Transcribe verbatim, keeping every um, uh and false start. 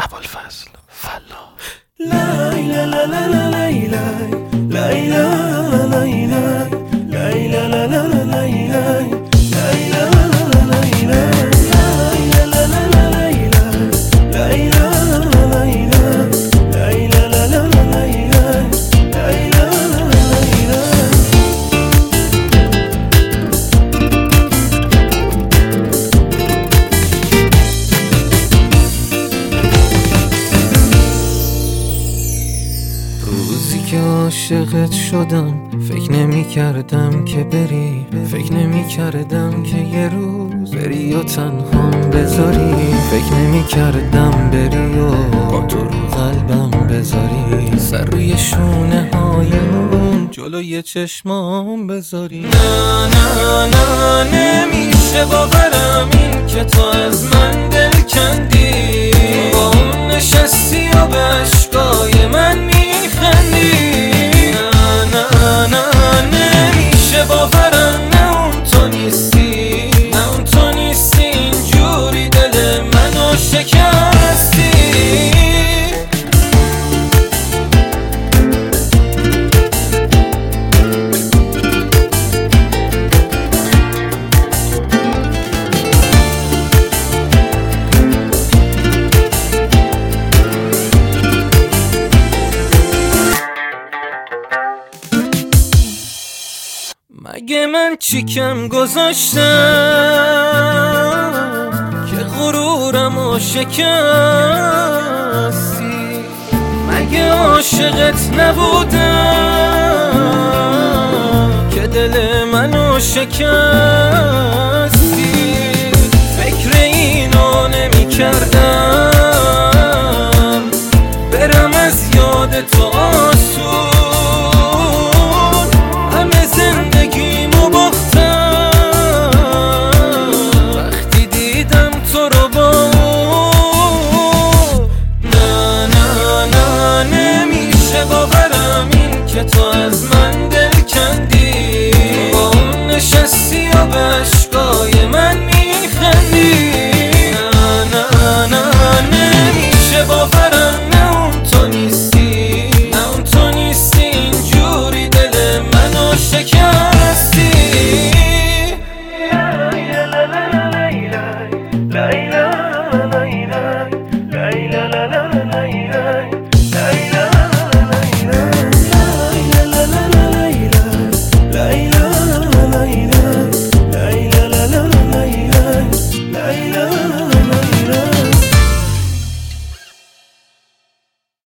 ابوالفضل فلاح. لای لا لا لا لا لای لای لای لا لای لای لای لا لا لا لا لای لای لای لا لا لا لای لای لای لا لا لا لا لای لای لای لا لا لا لای لای لای لا لا لا لا لای لای لای لا لا لا لای لای. روزی که عاشقت شدم فکر نمی کردم که بری، فکر نمی کردم که یه روز بری و تنهام بذاری، فکر نمی کردم بری و با تو رو قلبم بذاری، سر روی شونه هایم جلوی چشمام بذاری. نه نه نه نمیشه باورم این که تو از من دل کندی، با اون نشستی و به عشقای من میخندی. نه نه نه نمیشه باورم نه اون تو نیستی، نه اون تو نیستی، اینجوری دل منو شکستی. مگه من چی کم گذاشتم که غرورمو شکستی؟ مگه عاشقت نبودم که دل منو شکستی؟ فکر اینو نمی کردم